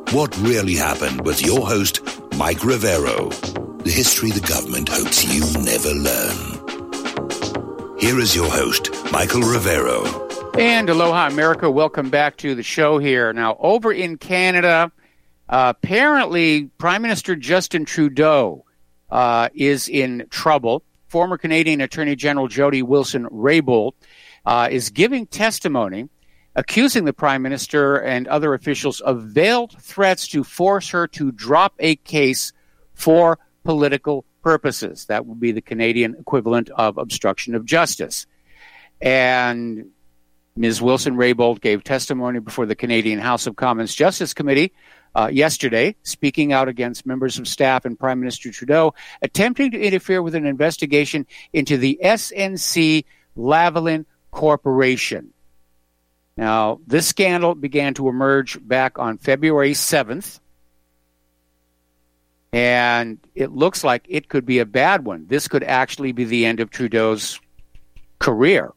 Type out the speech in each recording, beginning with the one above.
What Really Happened with your host, Mike Rivero. The history the government hopes you never learn. Here is your host, Michael Rivero. And aloha, America. Welcome back to the show here. Now, over in Canada, apparently Prime Minister Justin Trudeau is in trouble. Former Canadian Attorney General Jody Wilson-Raybould is giving testimony accusing the Prime Minister and other officials of veiled threats to force her to drop a case for political purposes. That would be the Canadian equivalent of obstruction of justice. And Ms. Wilson-Raybould gave testimony before the Canadian House of Commons Justice Committee yesterday, speaking out against members of staff and Prime Minister Trudeau attempting to interfere with an investigation into the SNC-Lavalin Corporation. Now, this scandal began to emerge back on February 7th, and it looks like it could be a bad one. This could actually be the end of Trudeau's career.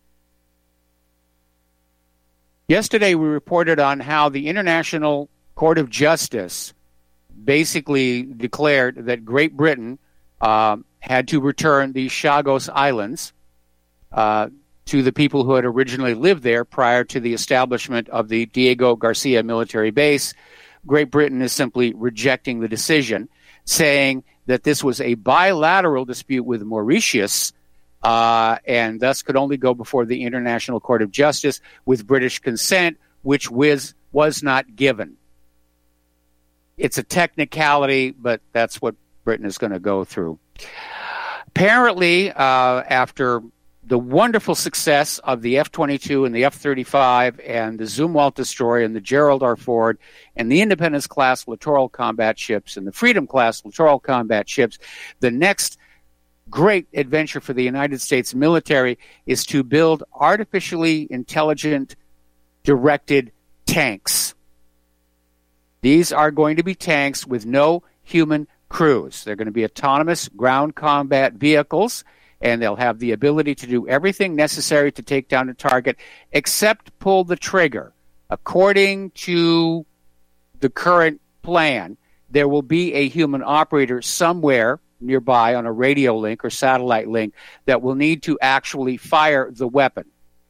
Yesterday, we reported on how the International Court of Justice basically declared that Great Britain had to return the Chagos Islands to the people who had originally lived there prior to the establishment of the Diego Garcia military base. Great Britain is simply rejecting the decision, saying that this was a bilateral dispute with Mauritius, and thus could only go before the International Court of Justice with British consent, which was not given. It's a technicality, but that's what Britain is going to go through. Apparently, after the wonderful success of the F-22 and the F-35 and the Zumwalt destroyer and the Gerald R. Ford and the Independence-class littoral combat ships and the Freedom-class littoral combat ships, the next great adventure for the United States military is to build artificially intelligent directed tanks. These are going to be tanks with no human crews. They're going to be autonomous ground combat vehicles, and they'll have the ability to do everything necessary to take down a target except pull the trigger. According to the current plan, there will be a human operator somewhere nearby on a radio link or satellite link that will need to actually fire the weapon.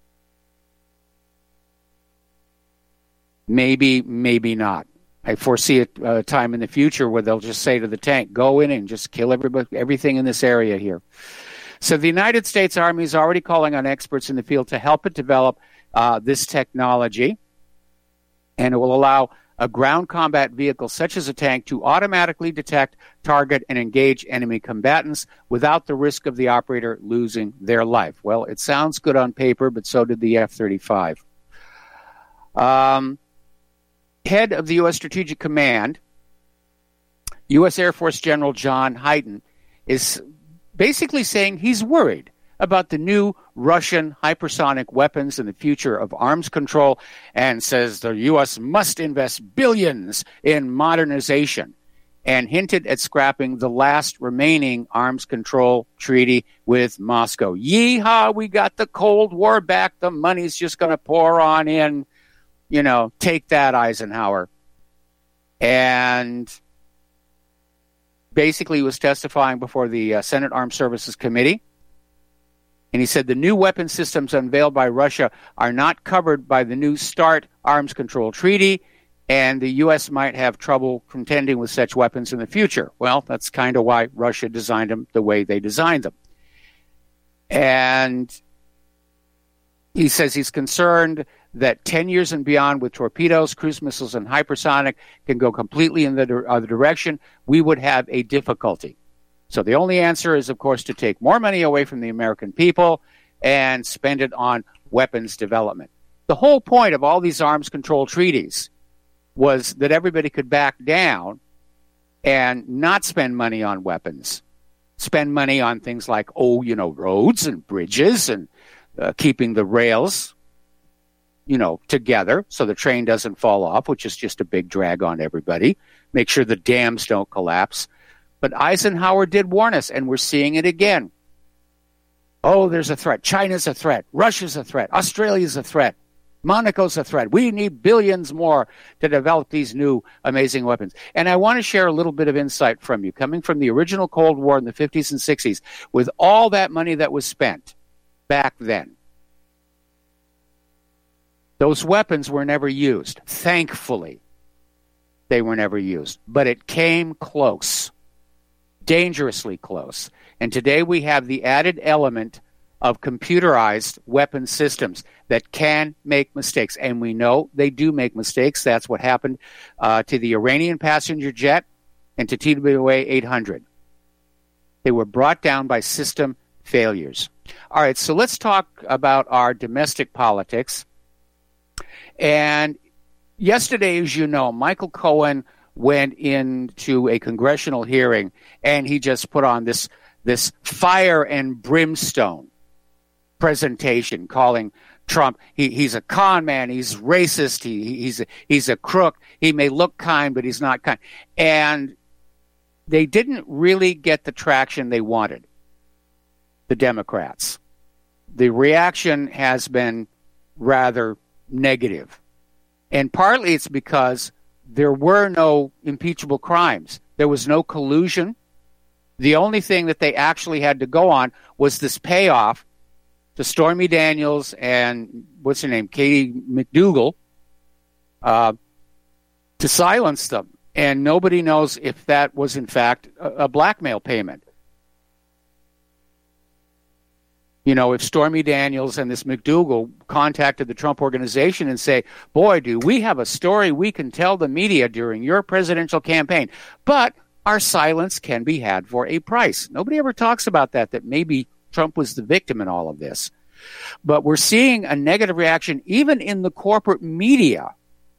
Maybe, maybe not. I foresee a time in the future where they'll just say to the tank, go in and just kill everything in this area here. So the United States Army is already calling on experts in the field to help it develop this technology, and it will allow a ground combat vehicle such as a tank to automatically detect, target, and engage enemy combatants without the risk of the operator losing their life. Well, it sounds good on paper, but so did the F-35. Head of the U.S. Strategic Command, U.S. Air Force General John Hyten, is basically saying he's worried about the new Russian hypersonic weapons and the future of arms control, and says the U.S. must invest billions in modernization, and hinted at scrapping the last remaining arms control treaty with Moscow. Yeehaw, we got the Cold War back. The money's just going to pour on in. You know, take that, Eisenhower. And basically was testifying before the Senate Armed Services Committee. And he said the new weapon systems unveiled by Russia are not covered by the new START arms control treaty, and the U.S. might have trouble contending with such weapons in the future. Well, that's kind of why Russia designed them the way they designed them. And he says he's concerned that 10 years and beyond, with torpedoes, cruise missiles, and hypersonic can go completely in the other direction, we would have a difficulty. So the only answer is, of course, to take more money away from the American people and spend it on weapons development. The whole point of all these arms control treaties was that everybody could back down and not spend money on weapons, spend money on things like, roads and bridges and keeping the rails, together so the train doesn't fall off, which is just a big drag on everybody. Make sure the dams don't collapse. But Eisenhower did warn us, and we're seeing it again. Oh, there's a threat. China's a threat. Russia's a threat. Australia's a threat. Monaco's a threat. We need billions more to develop these new amazing weapons. And I want to share a little bit of insight from you, coming from the original Cold War in the 50s and 60s, with all that money that was spent back then. Those weapons were never used. Thankfully, they were never used. But it came close, dangerously close. And today we have the added element of computerized weapon systems that can make mistakes. And we know they do make mistakes. That's what happened to the Iranian passenger jet and to TWA 800. They were brought down by system failures. All right, so let's talk about our domestic politics. And yesterday, as you know, Michael Cohen went into a congressional hearing, and he just put on this fire and brimstone presentation, calling Trump, he's a con man, he's racist, he's a crook, he may look kind, but he's not kind. And they didn't really get the traction they wanted, the Democrats. The reaction has been rather negative. And partly it's because there were no impeachable crimes. There was no collusion. The only thing that they actually had to go on was this payoff to Stormy Daniels and, what's her name, Katie McDougal, to silence them. And nobody knows if that was, in fact, a blackmail payment. You know, if Stormy Daniels and this McDougal contacted the Trump organization and say, boy, do we have a story we can tell the media during your presidential campaign, but our silence can be had for a price. Nobody ever talks about that maybe Trump was the victim in all of this. But we're seeing a negative reaction even in the corporate media.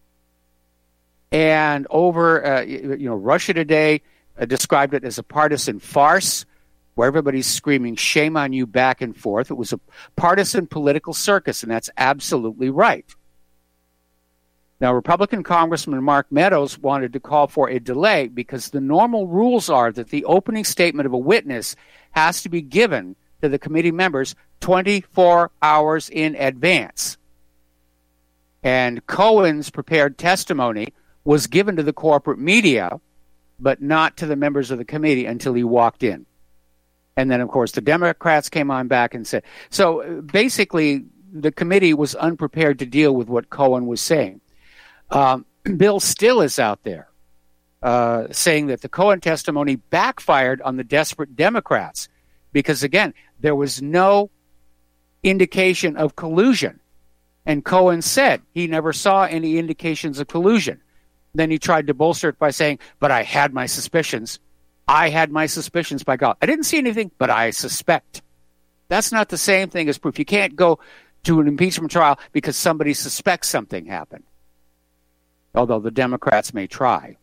And over, Russia Today described it as a partisan farce, where everybody's screaming, shame on you, back and forth. It was a partisan political circus, and that's absolutely right. Now, Republican Congressman Mark Meadows wanted to call for a delay because the normal rules are that the opening statement of a witness has to be given to the committee members 24 hours in advance. And Cohen's prepared testimony was given to the corporate media, but not to the members of the committee until he walked in. And then, of course, the Democrats came on back and said, so basically the committee was unprepared to deal with what Cohen was saying. Bill Still is out there saying that the Cohen testimony backfired on the desperate Democrats because, again, there was no indication of collusion. And Cohen said he never saw any indications of collusion. Then he tried to bolster it by saying, but I had my suspicions. I had my suspicions, by God. I didn't see anything, but I suspect. That's not the same thing as proof. You can't go to an impeachment trial because somebody suspects something happened, although the Democrats may try.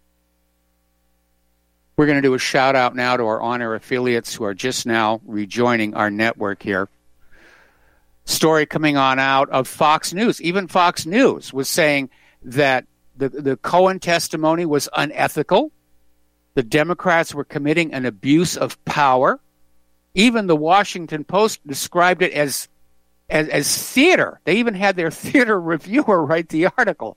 We're going to do a shout-out now to our on-air affiliates who are just now rejoining our network here. Story coming on out of Fox News. Even Fox News was saying that the Cohen testimony was unethical. The Democrats were committing an abuse of power. Even the Washington Post described it as theater. They even had their theater reviewer write the article.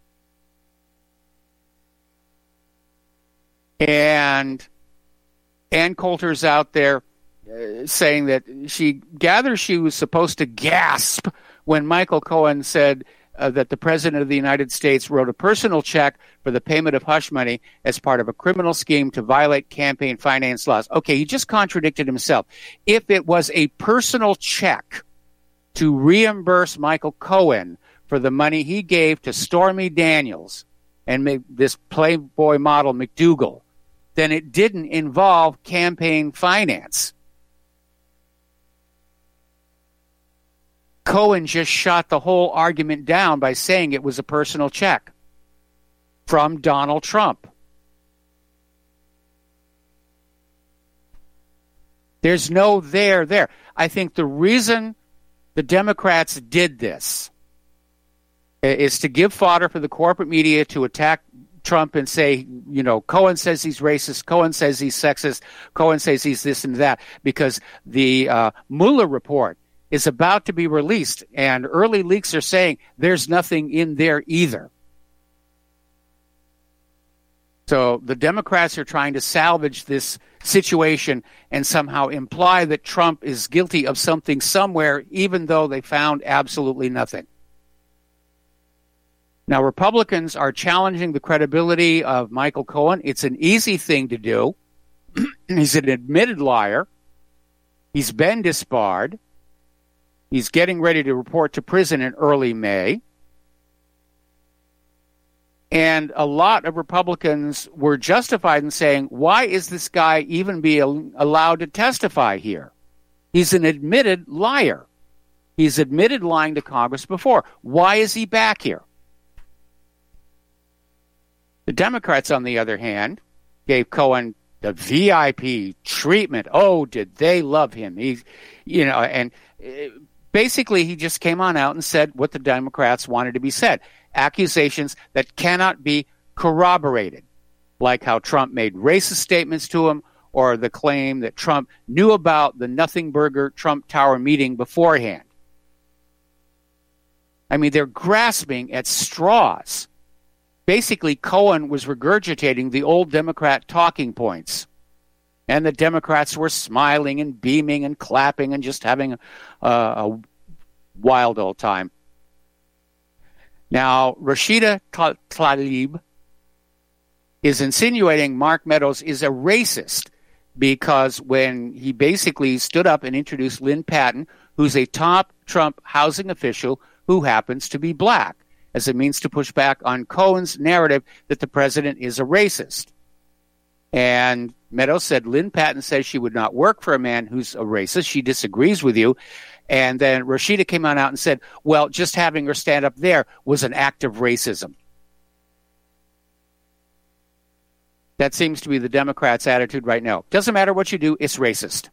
And Ann Coulter's out there saying that she gathers she was supposed to gasp when Michael Cohen said that the President of the United States wrote a personal check for the payment of hush money as part of a criminal scheme to violate campaign finance laws. Okay, he just contradicted himself. If it was a personal check to reimburse Michael Cohen for the money he gave to Stormy Daniels and this Playboy model McDougal, then it didn't involve campaign finance. Cohen just shot the whole argument down by saying it was a personal check from Donald Trump. There's no there. I think the reason the Democrats did this is to give fodder for the corporate media to attack Trump and say, Cohen says he's racist, Cohen says he's sexist, Cohen says he's this and that, because the Mueller report is about to be released, and early leaks are saying there's nothing in there either. So the Democrats are trying to salvage this situation and somehow imply that Trump is guilty of something somewhere, even though they found absolutely nothing. Now, Republicans are challenging the credibility of Michael Cohen. It's an easy thing to do. He's an admitted liar. He's been disbarred. He's getting ready to report to prison in early May. And a lot of Republicans were justified in saying, why is this guy even being allowed to testify here? He's an admitted liar. He's admitted lying to Congress before. Why is he back here? The Democrats, on the other hand, gave Cohen the VIP treatment. Oh, did they love him? Basically he just came on out and said what the Democrats wanted to be said. Accusations that cannot be corroborated, like how Trump made racist statements to him, or the claim that Trump knew about the Nothing Burger Trump Tower meeting beforehand. I mean, they're grasping at straws. Basically, Cohen was regurgitating the old Democrat talking points. And the Democrats were smiling and beaming and clapping and just having a wild old time. Now, Rashida Tlaib is insinuating Mark Meadows is a racist because when he basically stood up and introduced Lynn Patton, who's a top Trump housing official who happens to be black, as a means to push back on Cohen's narrative that the president is a racist. And Meadows said Lynn Patton says she would not work for a man who's a racist. She disagrees with you. And then Rashida came on out and said, well, just having her stand up there was an act of racism. That seems to be the Democrats' attitude right now. Doesn't matter what you do, it's racist.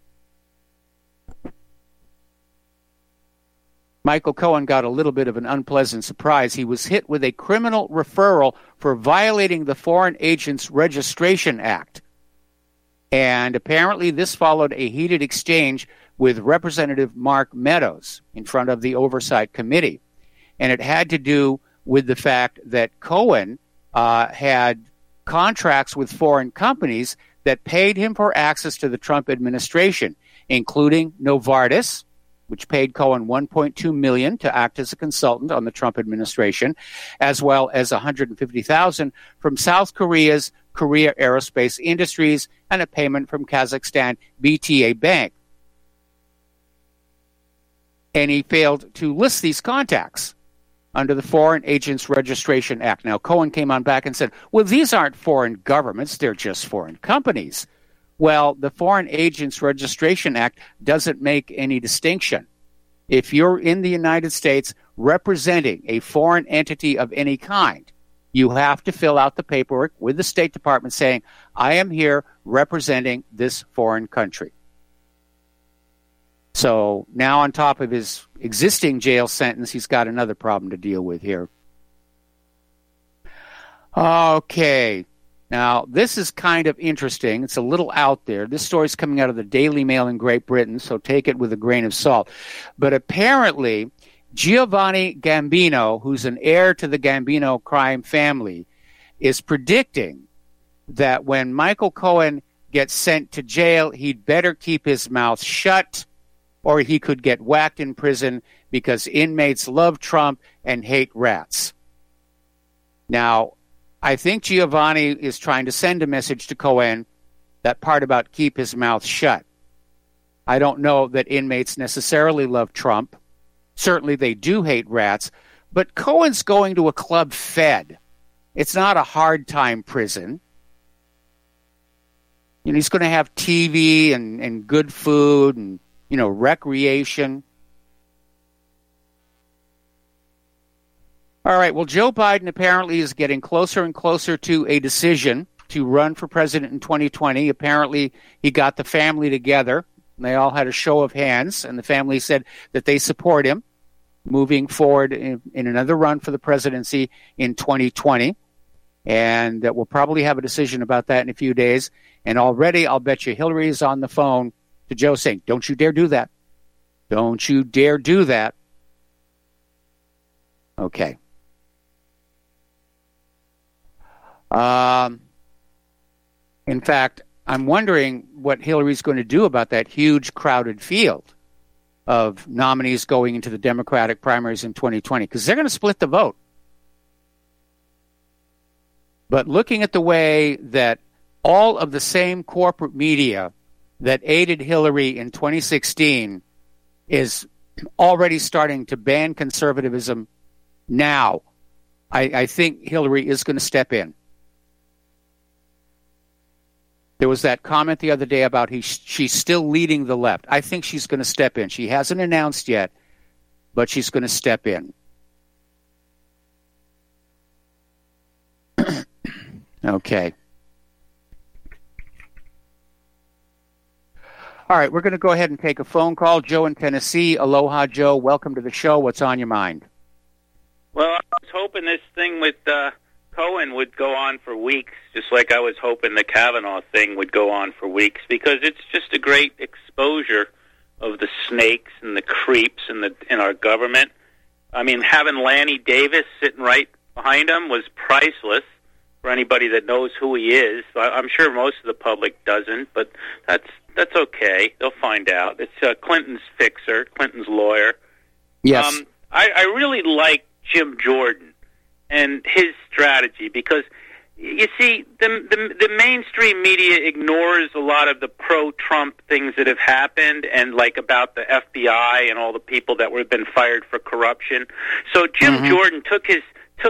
Michael Cohen got a little bit of an unpleasant surprise. He was hit with a criminal referral for violating the Foreign Agents Registration Act. And apparently this followed a heated exchange with Representative Mark Meadows in front of the Oversight Committee. And it had to do with the fact that Cohen had contracts with foreign companies that paid him for access to the Trump administration, including Novartis, which paid Cohen $1.2 million to act as a consultant on the Trump administration, as well as $150,000 from South Korea's Korea Aerospace Industries and a payment from Kazakhstan BTA Bank. And he failed to list these contacts under the Foreign Agents Registration Act. Now, Cohen came on back and said, well, these aren't foreign governments, they're just foreign companies. Well, the Foreign Agents Registration Act doesn't make any distinction. If you're in the United States representing a foreign entity of any kind, you have to fill out the paperwork with the State Department saying, I am here representing this foreign country. So now on top of his existing jail sentence, he's got another problem to deal with here. Okay. Now, this is kind of interesting. It's a little out there. This story's coming out of the Daily Mail in Great Britain, so take it with a grain of salt. But apparently, Giovanni Gambino, who's an heir to the Gambino crime family, is predicting that when Michael Cohen gets sent to jail, he'd better keep his mouth shut, or he could get whacked in prison because inmates love Trump and hate rats. Now, I think Giovanni is trying to send a message to Cohen, that part about keep his mouth shut. I don't know that inmates necessarily love Trump. Certainly they do hate rats. But Cohen's going to a Club Fed. It's not a hard-time prison. You know, he's going to have TV and good food and, you know, recreation. All right, well, Joe Biden apparently is getting closer and closer to a decision to run for president in 2020. Apparently, he got the family together. And they all had a show of hands, and the family said that they support him moving forward in another run for the presidency in 2020. And that we'll probably have a decision about that in a few days. And already, I'll bet you Hillary is on the phone to Joe saying, don't you dare do that. Don't you dare do that. Okay. In fact, I'm wondering what Hillary's going to do about that huge crowded field of nominees going into the Democratic primaries in 2020, because they're going to split the vote. But looking at the way that all of the same corporate media that aided Hillary in 2016 is already starting to ban conservatism now, I think Hillary is going to step in. There was that comment the other day about she's still leading the left. I think she's going to step in. She hasn't announced yet, but she's going to step in. Okay. All right, we're going to go ahead and take a phone call. Joe in Tennessee. Aloha, Joe. Welcome to the show. What's on your mind? Well, I was hoping this thing with Cohen would go on for weeks, just like I was hoping the Kavanaugh thing would go on for weeks, because it's just a great exposure of the snakes and the creeps in our government. I mean, having Lanny Davis sitting right behind him was priceless for anybody that knows who he is. I'm sure most of the public doesn't, but that's okay. They'll find out. It's Clinton's fixer, Clinton's lawyer. Yes. I really like Jim Jordan and his strategy, because you see, the mainstream media ignores a lot of the pro-Trump things that have happened, and like about the FBI and all the people that have been fired for corruption. So Jim Jordan took his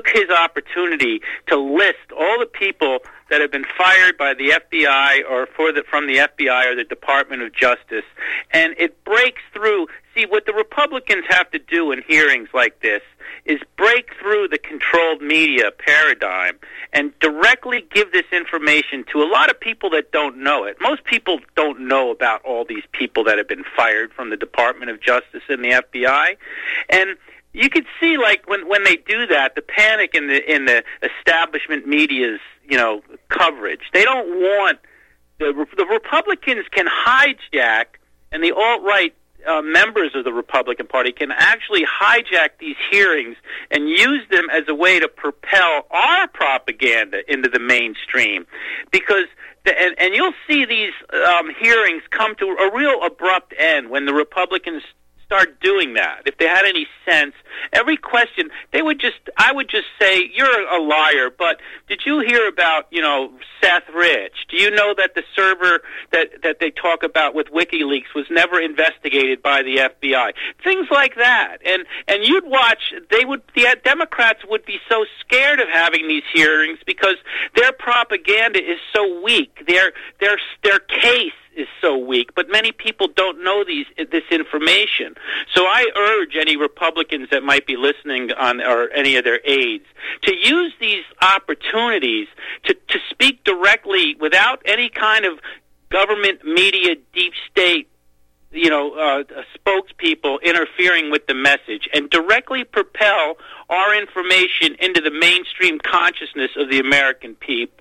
opportunity to list all the people that have been fired by the FBI or from the FBI or the Department of Justice, and it breaks through. See, what the Republicans have to do in hearings like this is break through the controlled media paradigm and directly give this information to a lot of people that don't know it. Most people don't know about all these people that have been fired from the Department of Justice and the FBI, and you could see, like, when they do that, the panic in the establishment media's coverage. They don't want the Republicans can hijack, and the alt-right members of the Republican Party can actually hijack these hearings and use them as a way to propel our propaganda into the mainstream, because and you'll see these hearings come to a real abrupt end when the Republicans start doing that. If they had any sense, every question I would just say, you're a liar, but did you hear about, Seth Rich? Do you know that the server that they talk about with WikiLeaks was never investigated by the FBI? Things like that. And you'd watch, the Democrats would be so scared of having these hearings because their propaganda is so weak. Their case is so weak, but many people don't know this information. So I urge any Republicans that might be listening or any of their aides to use these opportunities to speak directly without any kind of government, media, deep state, spokespeople interfering with the message, and directly propel our information into the mainstream consciousness of the American people.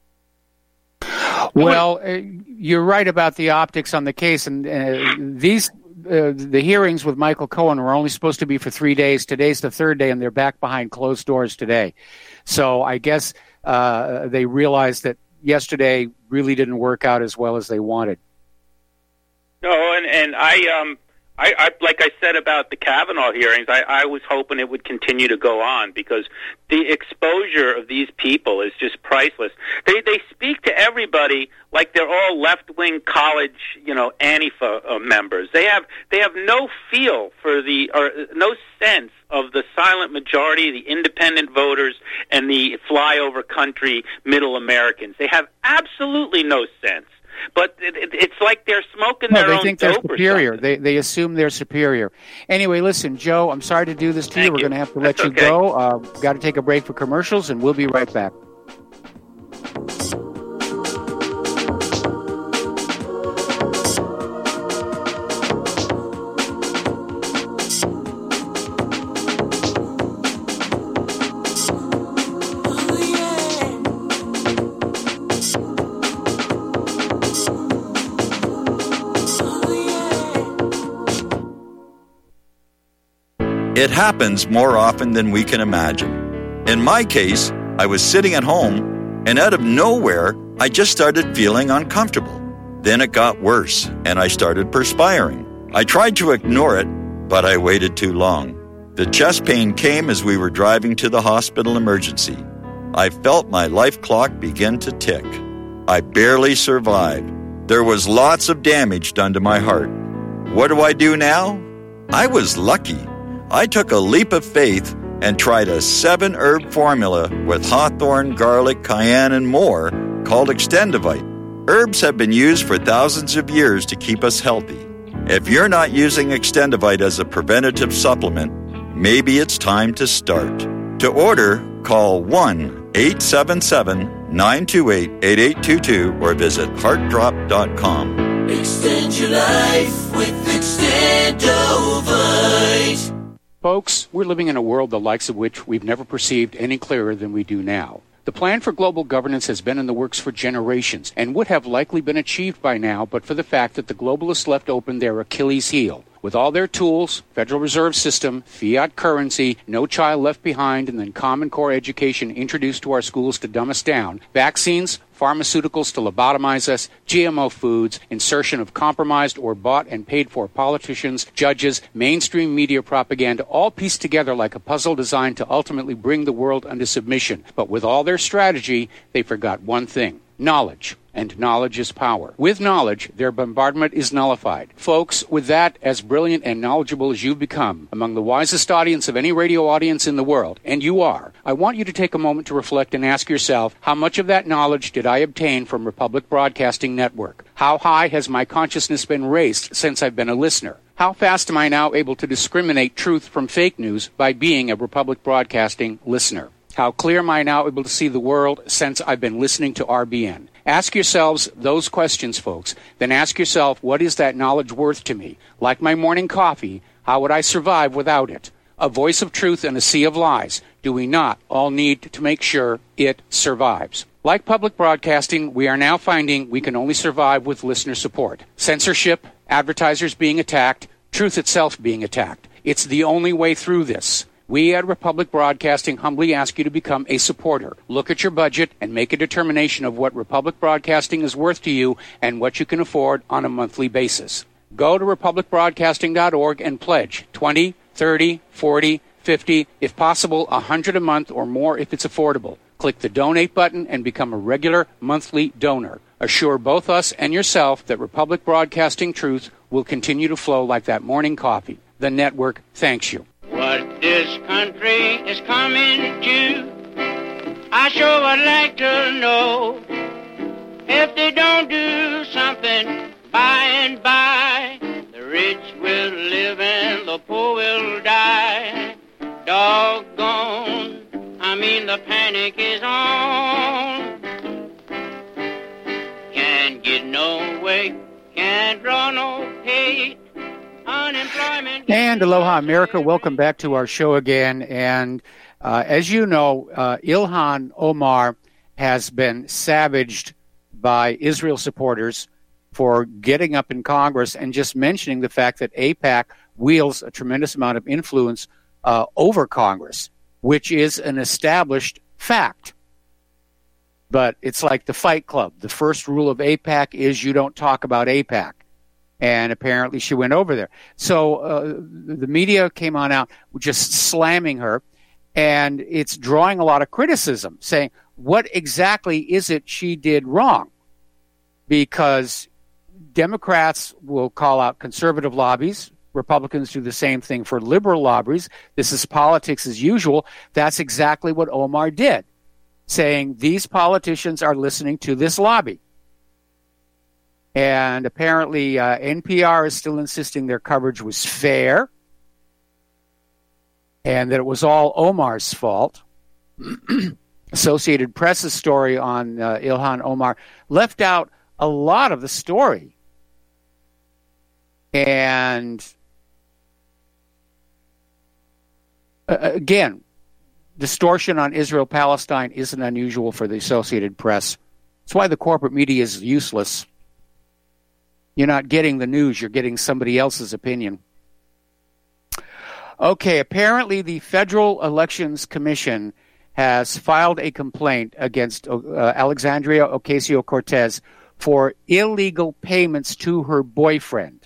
Well, you're right about the optics on the case, and the hearings with Michael Cohen were only supposed to be for 3 days. Today's the third day, and they're back behind closed doors today. So I guess they realized that yesterday really didn't work out as well as they wanted. No, and I like I said about the Kavanaugh hearings, I was hoping it would continue to go on, because the exposure of these people is just priceless. They speak to everybody like they're all left-wing college, Antifa members. They have no feel for no sense of the silent majority, the independent voters, and the flyover country middle Americans. They have absolutely no sense. But it's like they're smoking their own dope. They think they're superior. They assume they're superior. Anyway, listen, Joe, I'm sorry to do this to you. We're going to have to let you go. Got to take a break for commercials, and we'll be right back. It happens more often than we can imagine. In my case, I was sitting at home, and out of nowhere, I just started feeling uncomfortable. Then it got worse, and I started perspiring. I tried to ignore it, but I waited too long. The chest pain came as we were driving to the hospital emergency. I felt my life clock begin to tick. I barely survived. There was lots of damage done to my heart. What do I do now? I was lucky. I took a leap of faith and tried a 7-herb formula with hawthorn, garlic, cayenne, and more called Extendivite. Herbs have been used for thousands of years to keep us healthy. If you're not using Extendivite as a preventative supplement, maybe it's time to start. To order, call 1-877-928-8822 or visit heartdrop.com. Extend your life with Extendivite. Folks, we're living in a world the likes of which we've never perceived any clearer than we do now. The plan for global governance has been in the works for generations and would have likely been achieved by now but for the fact that the globalists left open their Achilles heel. With all their tools, Federal Reserve System, fiat currency, no child left behind, and then Common Core education introduced to our schools to dumb us down, vaccines, pharmaceuticals to lobotomize us, GMO foods, insertion of compromised or bought and paid for politicians, judges, mainstream media propaganda, all pieced together like a puzzle designed to ultimately bring the world under submission. But with all their strategy, they forgot one thing: knowledge. And knowledge is power. With knowledge, their bombardment is nullified. Folks, with that, as brilliant and knowledgeable as you've become, among the wisest audience of any radio audience in the world, and you are, I want you to take a moment to reflect and ask yourself, how much of that knowledge did I obtain from Republic Broadcasting Network? How high has my consciousness been raised since I've been a listener? How fast am I now able to discriminate truth from fake news by being a Republic Broadcasting listener? How clear am I now able to see the world since I've been listening to RBN? Ask yourselves those questions, folks. Then ask yourself, what is that knowledge worth to me? Like my morning coffee, how would I survive without it? A voice of truth in a sea of lies. Do we not all need to make sure it survives? Like public broadcasting, we are now finding we can only survive with listener support. Censorship, advertisers being attacked, truth itself being attacked. It's the only way through this. We at Republic Broadcasting humbly ask you to become a supporter. Look at your budget and make a determination of what Republic Broadcasting is worth to you and what you can afford on a monthly basis. Go to republicbroadcasting.org and pledge $20, $30, $40, $50, if possible, $100 a month or more if it's affordable. Click the donate button and become a regular monthly donor. Assure both us and yourself that Republic Broadcasting truth will continue to flow like that morning coffee. The network thanks you. What this country is coming to, I sure would like to know. If they don't do something by and by, the rich will live and the poor will die. Doggone, the panic is on. Can't get no way, can't draw no pay. Unemployment. And aloha, America. Welcome back to our show again. And as you know, Ilhan Omar has been savaged by Israel supporters for getting up in Congress and just mentioning the fact that AIPAC wields a tremendous amount of influence over Congress, which is an established fact. But it's like the Fight Club. The first rule of AIPAC is you don't talk about AIPAC. And apparently she went over there. So the media came on out just slamming her, and it's drawing a lot of criticism, saying, what exactly is it she did wrong? Because Democrats will call out conservative lobbies. Republicans do the same thing for liberal lobbies. This is politics as usual. That's exactly what Omar did, saying these politicians are listening to this lobby. And apparently NPR is still insisting their coverage was fair and that it was all Omar's fault. Associated Press's story on Ilhan Omar left out a lot of the story. And again, distortion on Israel-Palestine isn't unusual for the Associated Press. That's why the corporate media is useless. You're not getting the news. You're getting somebody else's opinion. Okay, apparently the Federal Elections Commission has filed a complaint against Alexandria Ocasio-Cortez for illegal payments to her boyfriend.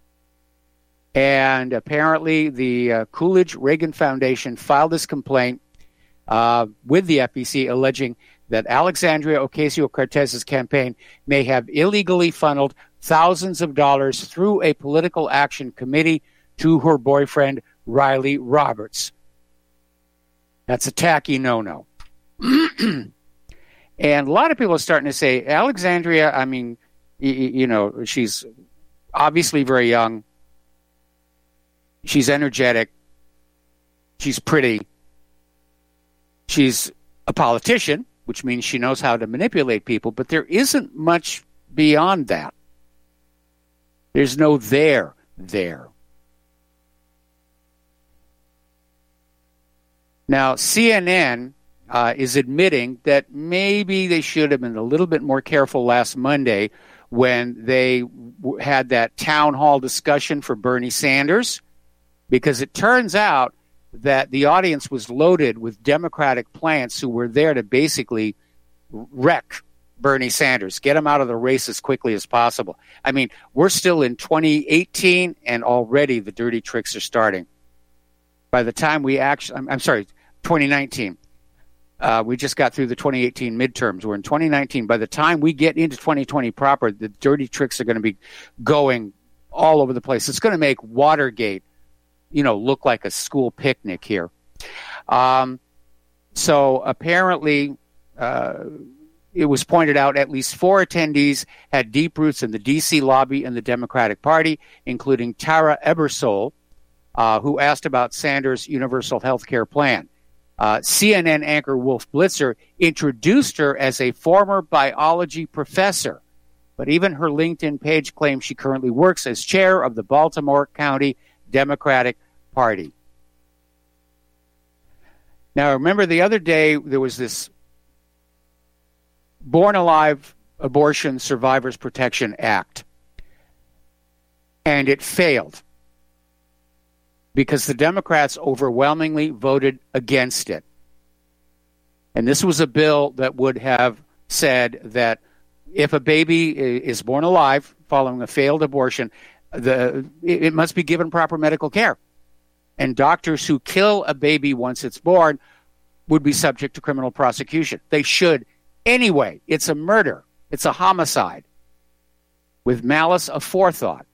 And apparently the Coolidge-Reagan Foundation filed this complaint with the FEC alleging that Alexandria Ocasio-Cortez's campaign may have illegally funneled thousands of dollars through a political action committee to her boyfriend, Riley Roberts. That's a tacky no-no. And a lot of people are starting to say, Alexandria, I mean, you know, she's obviously very young. She's energetic. She's pretty. She's a politician, which means she knows how to manipulate people, but there isn't much beyond that. There's no there. Now, CNN is admitting that maybe they should have been a little bit more careful last Monday when they had that town hall discussion for Bernie Sanders, because it turns out that the audience was loaded with Democratic plants who were there to basically wreck Bernie Sanders, get him out of the race as quickly as possible. I mean, we're still in 2018, and already the dirty tricks are starting. By the time we actually, 2019. We just got through the 2018 midterms. We're in 2019. By the time we get into 2020 proper, the dirty tricks are going to be going all over the place. It's going to make Watergate, look like a school picnic here. So apparently, it was pointed out at least 4 attendees had deep roots in the D.C. lobby and the Democratic Party, including Tara Ebersole, who asked about Sanders' universal health care plan. CNN anchor Wolf Blitzer introduced her as a former biology professor, but even her LinkedIn page claims she currently works as chair of the Baltimore County Democratic Party. Now, remember the other day there was this Born Alive Abortion Survivors Protection Act, and it failed because the Democrats overwhelmingly voted against it. And this was a bill that would have said that if a baby is born alive following a failed abortion, it must be given proper medical care. And doctors who kill a baby once it's born would be subject to criminal prosecution. They should anyway. It's a murder. It's a homicide with malice aforethought.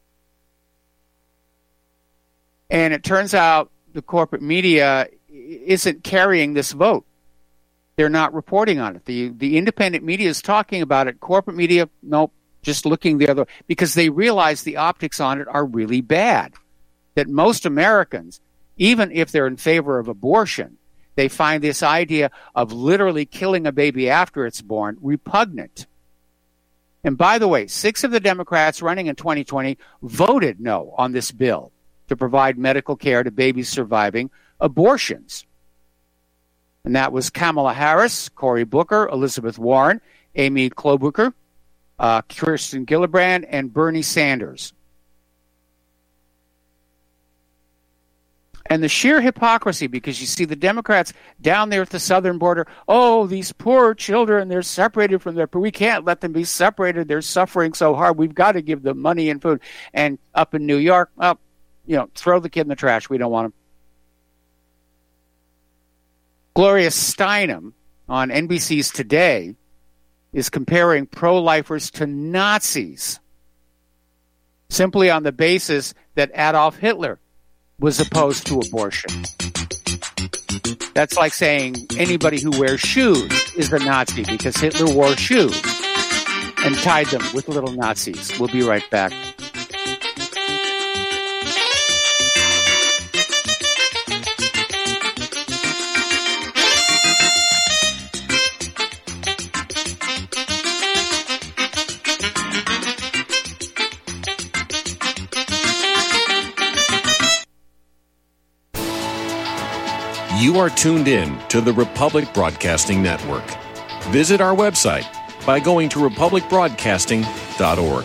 And it turns out the corporate media isn't carrying this vote. They're not reporting on it. The independent media is talking about it. Corporate media, nope, just looking the other way, because they realize the optics on it are really bad. That most Americans, even if they're in favor of abortion, they find this idea of literally killing a baby after it's born repugnant. And by the way, 6 of the Democrats running in 2020 voted no on this bill to provide medical care to babies surviving abortions. And that was Kamala Harris, Cory Booker, Elizabeth Warren, Amy Klobuchar, Kirsten Gillibrand, and Bernie Sanders. And the sheer hypocrisy, because you see the Democrats down there at the southern border, oh, these poor children, they're separated from but we can't let them be separated. They're suffering so hard. We've got to give them money and food. And up in New York, well, throw the kid in the trash. We don't want him. Gloria Steinem on NBC's Today is comparing pro-lifers to Nazis simply on the basis that Adolf Hitler was opposed to abortion. That's like saying anybody who wears shoes is a Nazi because Hitler wore shoes and tied them with little Nazis. We'll be right back. You are tuned in to the Republic Broadcasting Network. Visit our website by going to republicbroadcasting.org.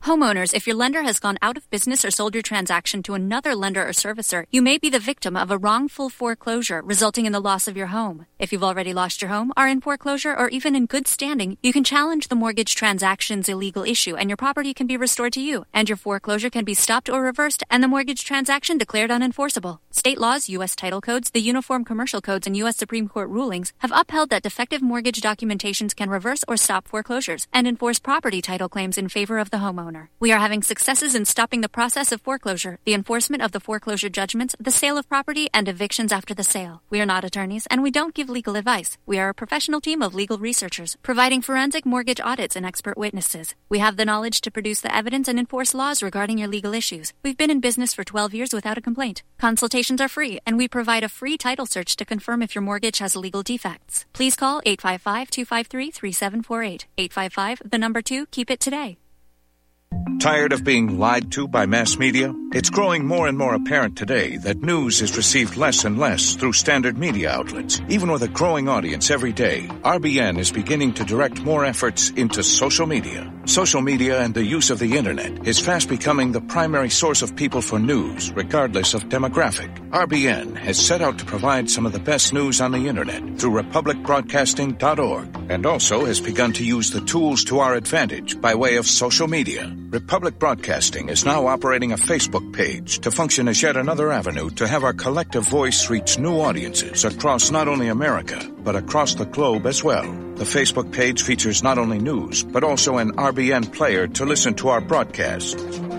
Homeowners, if your lender has gone out of business or sold your transaction to another lender or servicer, you may be the victim of a wrongful foreclosure, resulting in the loss of your home. If you've already lost your home, are in foreclosure, or even in good standing, you can challenge the mortgage transaction's illegal issue, and your property can be restored to you, and your foreclosure can be stopped or reversed, and the mortgage transaction declared unenforceable. State laws, U.S. title codes, the Uniform Commercial Codes, and U.S. Supreme Court rulings have upheld that defective mortgage documentations can reverse or stop foreclosures and enforce property title claims in favor of the homeowner. We are having successes in stopping the process of foreclosure, the enforcement of the foreclosure judgments, the sale of property, and evictions after the sale. We are not attorneys, and we don't give legal advice. We are a professional team of legal researchers, providing forensic mortgage audits and expert witnesses. We have the knowledge to produce the evidence and enforce laws regarding your legal issues. We've been in business for 12 years without a complaint. Consultations are free, and we provide a free title search to confirm if your mortgage has legal defects. Please call 855-253-3748. 855, 2, keep it today. Tired of being lied to by mass media? It's growing more and more apparent today that news is received less and less through standard media outlets. Even with a growing audience every day, RBN is beginning to direct more efforts into social media. Social media and the use of the internet is fast becoming the primary source of people for news, regardless of demographic. RBN has set out to provide some of the best news on the internet through republicbroadcasting.org, and also has begun to use the tools to our advantage by way of social media. Republic Broadcasting is now operating a Facebook page to function as yet another avenue to have our collective voice reach new audiences across not only America, but across the globe as well. The Facebook page features not only news, but also an RBN player to listen to our broadcast.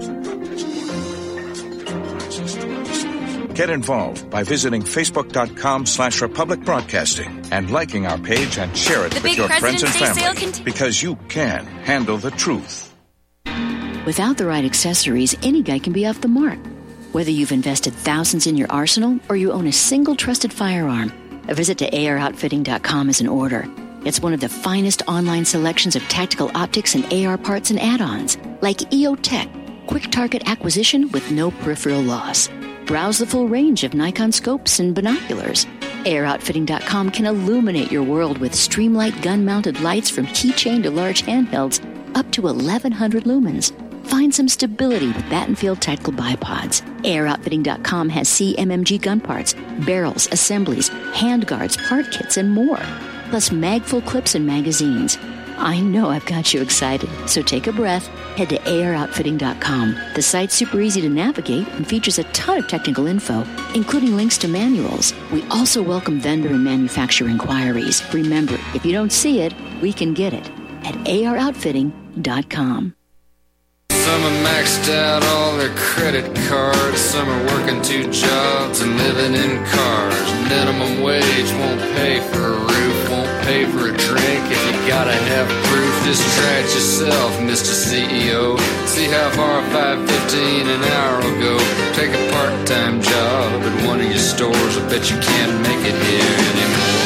Get involved by visiting facebook.com/Republic Broadcasting and liking our page and share it with your friends and family, because you can handle the truth. Without the right accessories, any guy can be off the mark. Whether you've invested thousands in your arsenal or you own a single trusted firearm, a visit to AROutfitting.com is in order. It's one of the finest online selections of tactical optics and AR parts and add-ons, like EOTech, quick target acquisition with no peripheral loss. Browse the full range of Nikon scopes and binoculars. AROutfitting.com can illuminate your world with Streamlight gun-mounted lights from keychain to large handhelds up to 1,100 lumens. Find some stability with Battenfield Tactical Bipods. AirOutfitting.com has CMMG gun parts, barrels, assemblies, handguards, part kits, and more. Plus mag-full clips and magazines. I know I've got you excited, so take a breath. Head to AirOutfitting.com. The site's super easy to navigate and features a ton of technical info, including links to manuals. We also welcome vendor and manufacturer inquiries. Remember, if you don't see it, we can get it at AirOutfitting.com. Some are maxed out all their credit cards. Some are working 2 jobs and living in cars. Minimum wage won't pay for a roof, won't pay for a drink. If you gotta have proof, just try it yourself, Mr. CEO. See how far $5.15 an hour will go. Take a part-time job at one of your stores. I bet you can't make it here anymore.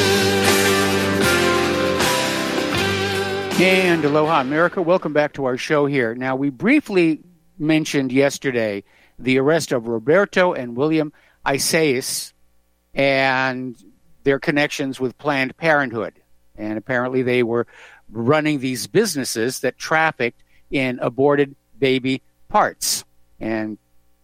And aloha, America. Welcome back to our show here. Now, we briefly mentioned yesterday the arrest of Roberto and William Isaias and their connections with Planned Parenthood. And apparently they were running these businesses that trafficked in aborted baby parts and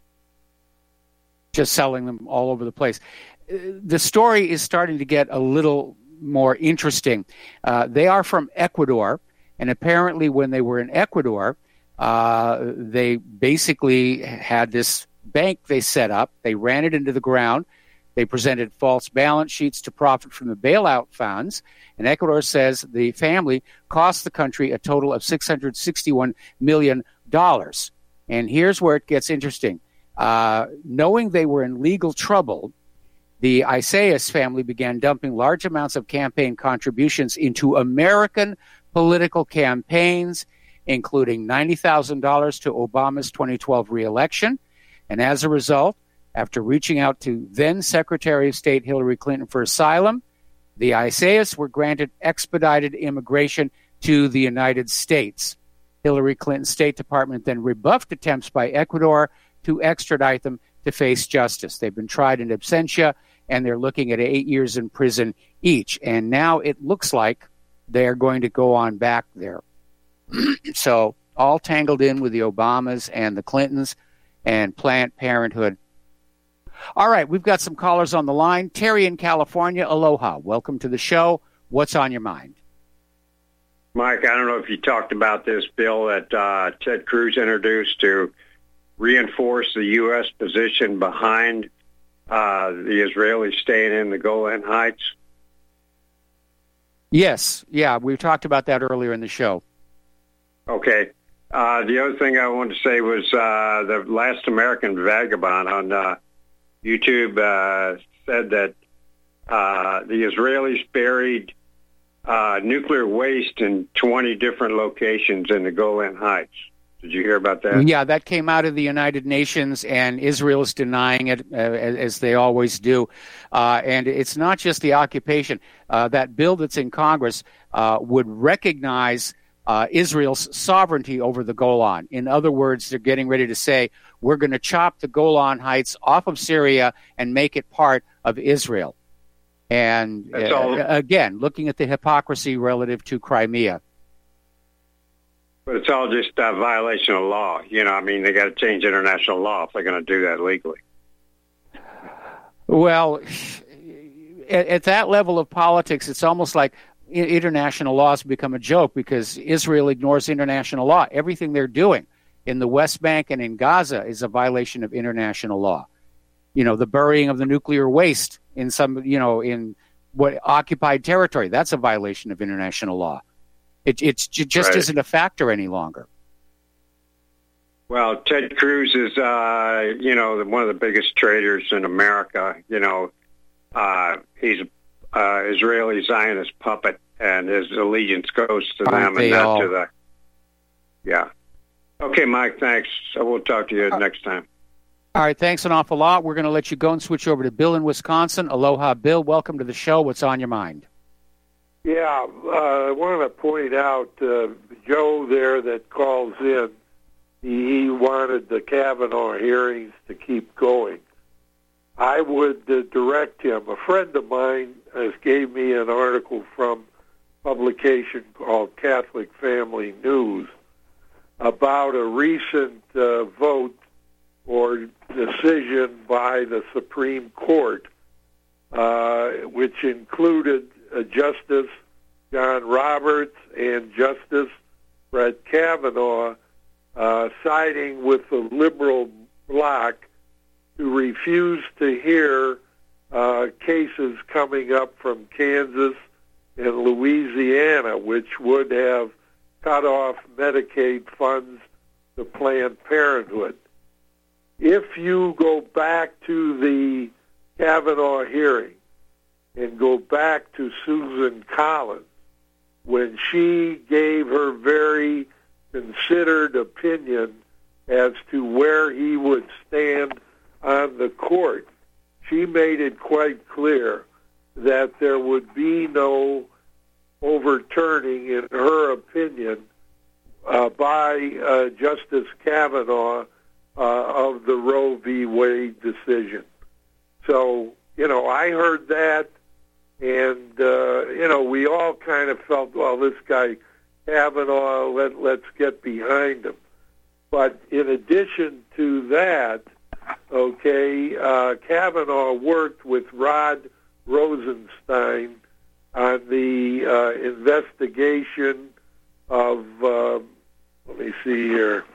just selling them all over the place. The story is starting to get a little more interesting. They are from Ecuador, and apparently when they were in Ecuador, they basically had this bank they set up. They ran it into the ground. They presented false balance sheets to profit from the bailout funds, and Ecuador says the family cost the country a total of $661 million. And here's where it gets interesting. Knowing they were in legal trouble, the Isaias family began dumping large amounts of campaign contributions into American political campaigns, including $90,000 to Obama's 2012 reelection. And as a result, after reaching out to then Secretary of State Hillary Clinton for asylum, the Isaias were granted expedited immigration to the United States. Hillary Clinton's State Department then rebuffed attempts by Ecuador to extradite them to face justice. They've been tried in absentia, and they're looking at 8 years in prison each. And now it looks like they're going to go on back there. So all tangled in with the Obamas and the Clintons and Planned Parenthood. All right, we've got some callers on the line. Terry in California, aloha. Welcome to the show. What's on your mind? Mike, I don't know if you talked about this bill that Ted Cruz introduced to reinforce the U.S. position behind the Israelis staying in the Golan Heights. Yes, yeah, we talked about that earlier in the show. Okay. The other thing I wanted to say was the Last American Vagabond on YouTube said that the Israelis buried nuclear waste in 20 different locations in the Golan Heights. Did you hear about that? Yeah, that came out of the United Nations, and Israel is denying it, as they always do. And it's not just the occupation. That bill that's in Congress would recognize Israel's sovereignty over the Golan. In other words, they're getting ready to say, we're going to chop the Golan Heights off of Syria and make it part of Israel. And again, looking at the hypocrisy relative to Crimea. But it's all just a violation of law. You know, I mean, they got to change international law if they're going to do that legally. Well, at that level of politics, it's almost like international laws become a joke because Israel ignores international law. Everything they're doing in the West Bank and in Gaza is a violation of international law. You know, the burying of the nuclear waste in some, you know, in what occupied territory, that's a violation of international law. It just right. Isn't a factor any longer. Well, Ted Cruz is, you know, one of the biggest traitors in America. You know, he's an Israeli Zionist puppet, and his allegiance goes to them and not to the... Yeah. Okay, Mike, thanks. So we'll talk to you next time. All right, thanks an awful lot. We're going to let you go and switch over to Bill in Wisconsin. Aloha, Bill. Welcome to the show. What's on your mind? Yeah, I wanted to point out Joe there that calls in. He wanted the Kavanaugh hearings to keep going. I would direct him. A friend of mine gave me an article from a publication called Catholic Family News about a recent vote or decision by the Supreme Court, which included Justice John Roberts and Justice Brett Kavanaugh siding with the liberal bloc to refuse to hear cases coming up from Kansas and Louisiana, which would have cut off Medicaid funds to Planned Parenthood. If you go back to the Kavanaugh hearing and go back to Susan Collins, when she gave her very considered opinion as to where he would stand on the court, she made it quite clear that there would be no overturning, in her opinion, by Justice Kavanaugh of the Roe v. Wade decision. So, you know, I heard that, and, you know, we all kind of felt, well, this guy Kavanaugh, let's get behind him. But in addition to that, okay, Kavanaugh worked with Rod Rosenstein on the investigation of, let me see here.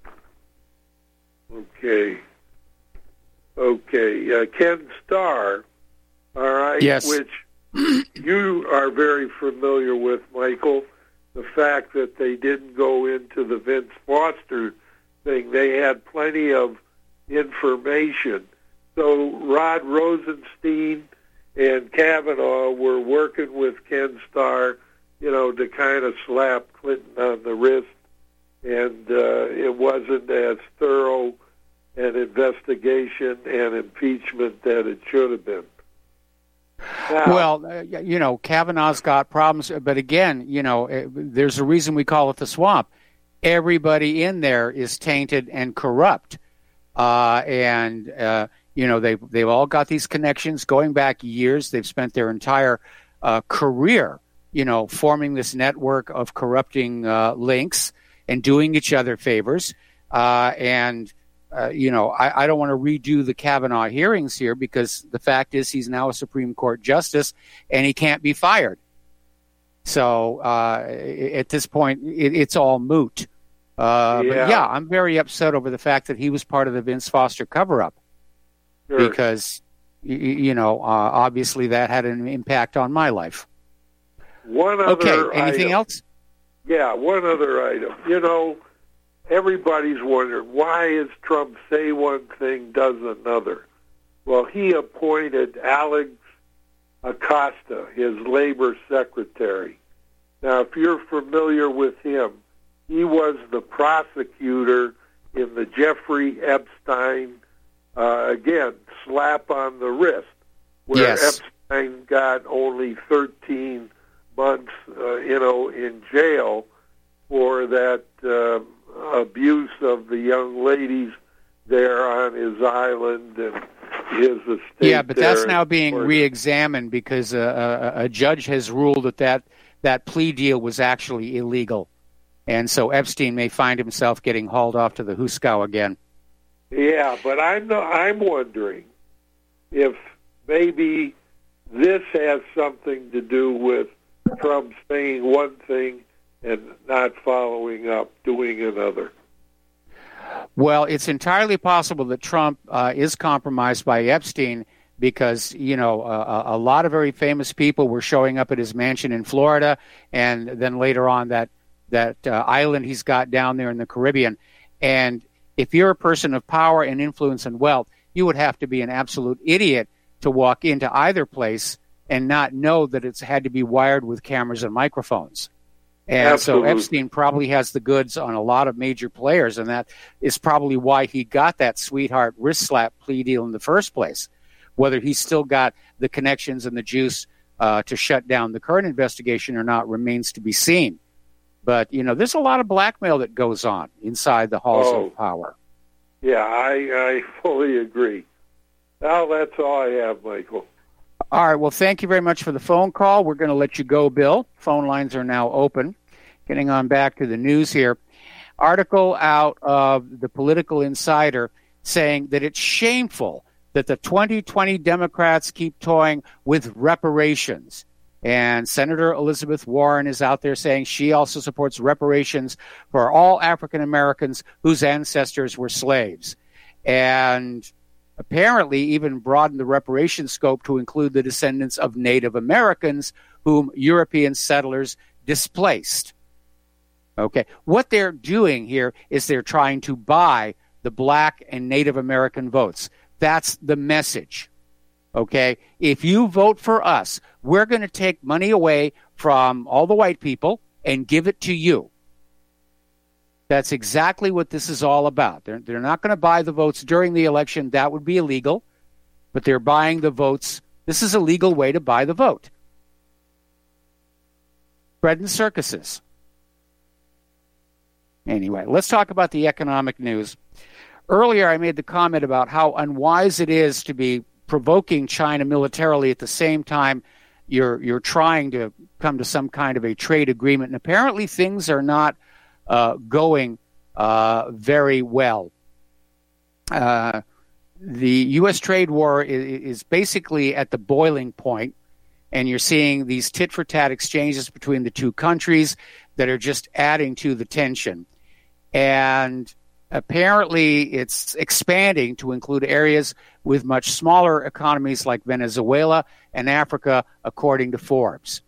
Okay, Ken Starr, all right, yes. Which you are very familiar with, Michael, the fact that they didn't go into the Vince Foster thing. They had plenty of information. So Rod Rosenstein and Kavanaugh were working with Ken Starr, you know, to kind of slap Clinton on the wrist, and it wasn't as thorough an investigation and impeachment that it should have been. Now, well, you know, Kavanaugh's got problems, but again, you know, there's a reason we call it the swamp. Everybody in there is tainted and corrupt, and you know, they've all got these connections going back years. They've spent their entire career, you know, forming this network of corrupting links, and doing each other favors. I don't want to redo the Kavanaugh hearings here because the fact is he's now a Supreme Court justice and he can't be fired. So at this point, it's all moot. But yeah, I'm very upset over the fact that he was part of the Vince Foster cover-up because, obviously that had an impact on my life. Anything else? Yeah, one other item. Everybody's wondering, why is Trump say one thing, does another? Well, he appointed Alex Acosta, his labor secretary. Now, if you're familiar with him, he was the prosecutor in the Jeffrey Epstein, again, slap on the wrist, where Epstein got only 13 months, in jail for that abuse of the young ladies there on his island and his estate. Yeah, but that's now being re-examined because a judge has ruled that plea deal was actually illegal. And so Epstein may find himself getting hauled off to the Huskow again. Yeah, but I'm wondering if maybe this has something to do with Trump saying one thing and not following up, doing another. Well, it's entirely possible that Trump is compromised by Epstein because, a lot of very famous people were showing up at his mansion in Florida, and then later on that island he's got down there in the Caribbean. And if you're a person of power and influence and wealth, you would have to be an absolute idiot to walk into either place and not know that it's had to be wired with cameras and microphones. And Absolutely. So Epstein probably has the goods on a lot of major players, and that is probably why he got that sweetheart wrist slap plea deal in the first place. Whether he's still got the connections and the juice to shut down the current investigation or not remains to be seen. But, there's a lot of blackmail that goes on inside the halls of power. Yeah, I fully agree. Now that's all I have, Michael. All right, well, thank you very much for the phone call. We're going to let you go, Bill. Phone lines are now open. Getting on back to the news here. Article out of the Political Insider saying that it's shameful that the 2020 Democrats keep toying with reparations. And Senator Elizabeth Warren is out there saying she also supports reparations for all African Americans whose ancestors were slaves. And apparently even broadened the reparation scope to include the descendants of Native Americans whom European settlers displaced. Okay, what they're doing here is they're trying to buy the black and Native American votes. That's the message. Okay, if you vote for us, we're going to take money away from all the white people and give it to you. That's exactly what this is all about. They're not going to buy the votes during the election. That would be illegal. But they're buying the votes. This is a legal way to buy the vote. Bread and circuses. Anyway, let's talk about the economic news. Earlier, I made the comment about how unwise it is to be provoking China militarily at the same time you're trying to come to some kind of a trade agreement. And apparently things are not going very well. The U.S. trade war is basically at the boiling point, and you're seeing these tit-for-tat exchanges between the two countries that are just adding to the tension. And apparently it's expanding to include areas with much smaller economies like Venezuela and Africa, according to Forbes.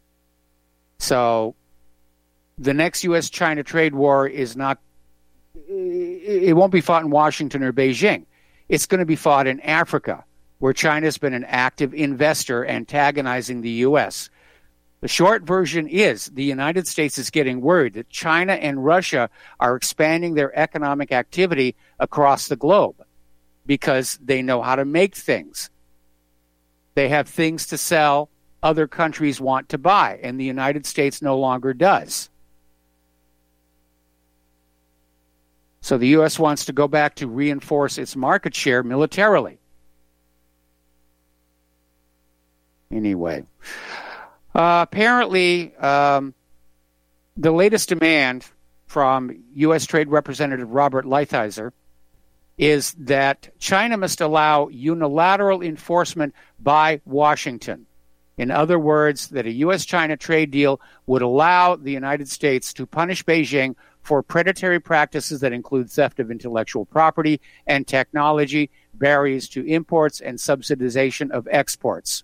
So the next U.S.-China trade war is not, it won't be fought in Washington or Beijing. It's going to be fought in Africa, where China's been an active investor antagonizing the U.S. The short version is the United States is getting worried that China and Russia are expanding their economic activity across the globe because they know how to make things. They have things to sell other countries want to buy, and the United States no longer does. So the U.S. wants to go back to reinforce its market share militarily. Anyway, apparently the latest demand from U.S. Trade Representative Robert Lighthizer is that China must allow unilateral enforcement by Washington. In other words, that a U.S.-China trade deal would allow the United States to punish Beijing for predatory practices that include theft of intellectual property and technology, barriers to imports, and subsidization of exports.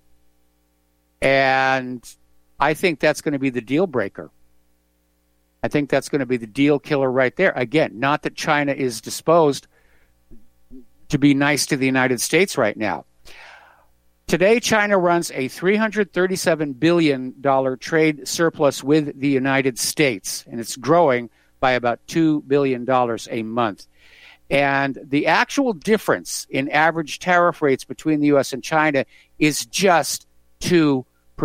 And I think that's going to be the deal breaker. I think that's going to be the deal killer right there. Again, not that China is disposed to be nice to the United States right now. Today, China runs a $337 billion trade surplus with the United States, and it's growing by about $2 billion a month. And the actual difference in average tariff rates between the U.S. and China is just 2%.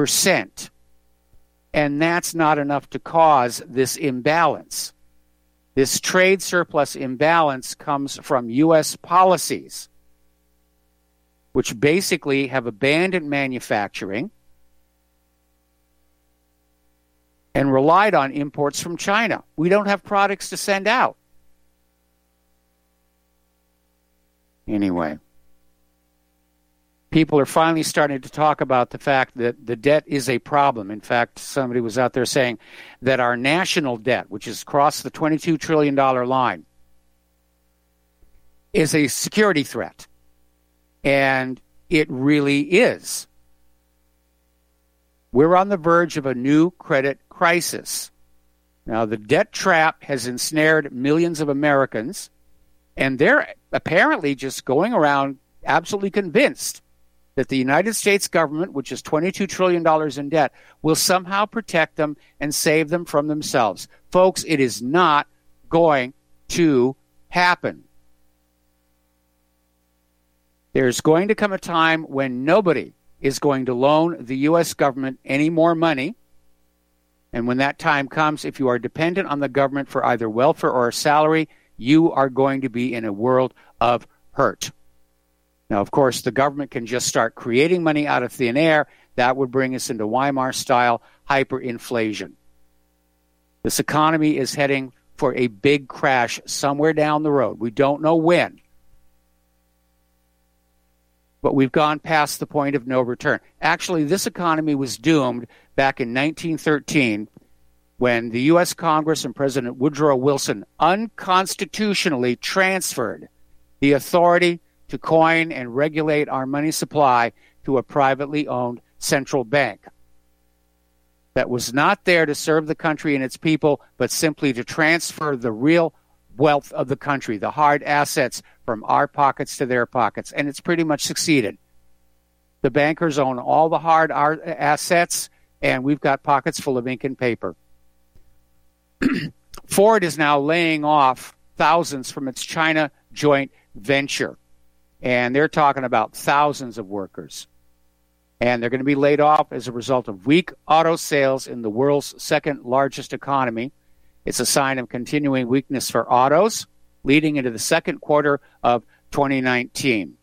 And that's not enough to cause this imbalance. This trade surplus imbalance comes from U.S. policies, which basically have abandoned manufacturing and relied on imports from China. We don't have products to send out. Anyway, people are finally starting to talk about the fact that the debt is a problem. In fact, somebody was out there saying that our national debt, which has crossed the $22 trillion line, is a security threat. And it really is. We're on the verge of a new credit crisis. Now, the debt trap has ensnared millions of Americans, and they're apparently just going around absolutely convinced that the United States government, which is $22 trillion in debt, will somehow protect them and save them from themselves. Folks, it is not going to happen. There's going to come a time when nobody is going to loan the U.S. government any more money. And when that time comes, if you are dependent on the government for either welfare or a salary, you are going to be in a world of hurt. Now, of course, the government can just start creating money out of thin air. That would bring us into Weimar-style hyperinflation. This economy is heading for a big crash somewhere down the road. We don't know when. But we've gone past the point of no return. Actually, this economy was doomed back in 1913 when the U.S. Congress and President Woodrow Wilson unconstitutionally transferred the authority to coin and regulate our money supply to a privately owned central bank that was not there to serve the country and its people, but simply to transfer the real wealth of the country, the hard assets, from our pockets to their pockets. And it's pretty much succeeded. The bankers own all the hard assets, and we've got pockets full of ink and paper. Ford is now laying off thousands from its China joint venture. And they're talking about thousands of workers. And they're going to be laid off as a result of weak auto sales in the world's second largest economy. It's a sign of continuing weakness for autos leading into the second quarter of 2019.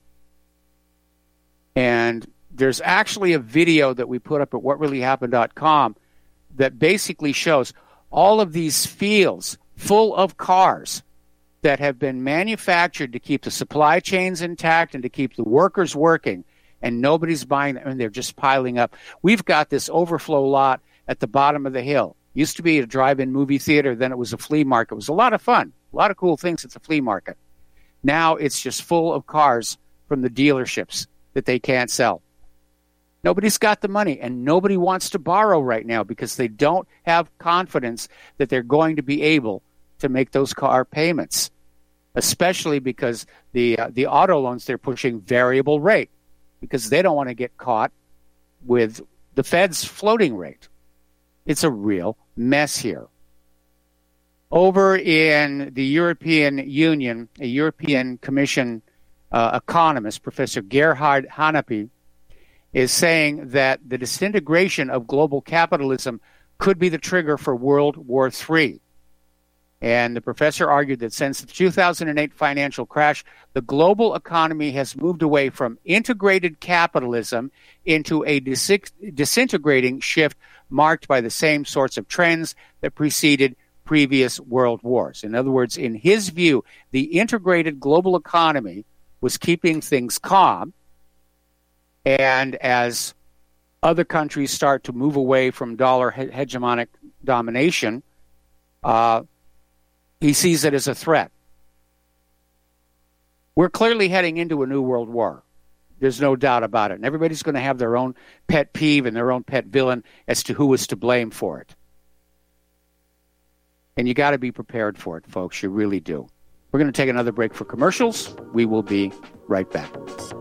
And there's actually a video that we put up at whatreallyhappened.com that basically shows all of these fields full of cars that have been manufactured to keep the supply chains intact and to keep the workers working, and nobody's buying them, and they're just piling up. We've got this overflow lot at the bottom of the hill. Used to be a drive-in movie theater, then it was a flea market. It was a lot of fun, a lot of cool things at the flea market. Now it's just full of cars from the dealerships that they can't sell. Nobody's got the money, and nobody wants to borrow right now because they don't have confidence that they're going to be able to make those car payments, especially because the auto loans they're pushing variable rate because they don't want to get caught with the Fed's floating rate. It's a real mess here. Over in the European Union, a European Commission economist, Professor Gerhard Hanepi, is saying that the disintegration of global capitalism could be the trigger for World War III. And the professor argued that since the 2008 financial crash, the global economy has moved away from integrated capitalism into a disintegrating shift marked by the same sorts of trends that preceded previous world wars. In other words, in his view, the integrated global economy was keeping things calm, and as other countries start to move away from dollar hegemonic domination, he sees it as a threat. We're clearly heading into a new world war. There's no doubt about it. And everybody's going to have their own pet peeve and their own pet villain as to who is to blame for it. And you got to be prepared for it, folks. You really do. We're going to take another break for commercials. We will be right back.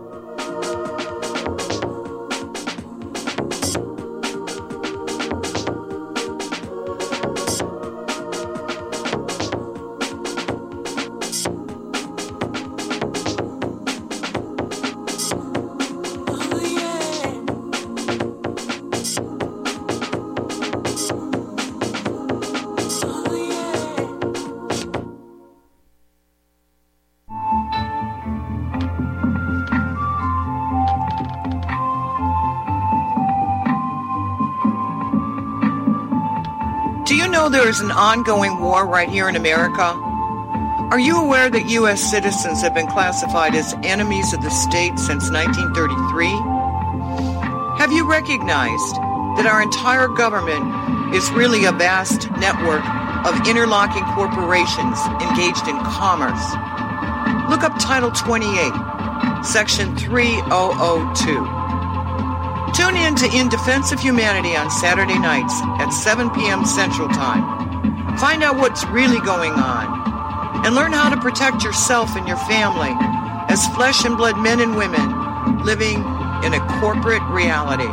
There is an ongoing war right here in America? Are you aware that U.S. citizens have been classified as enemies of the state since 1933? Have you recognized that our entire government is really a vast network of interlocking corporations engaged in commerce? Look up Title 28, Section 3002. Tune in to In Defense of Humanity on Saturday nights at 7 p.m. Central Time. Find out what's really going on and learn how to protect yourself and your family as flesh and blood men and women living in a corporate reality.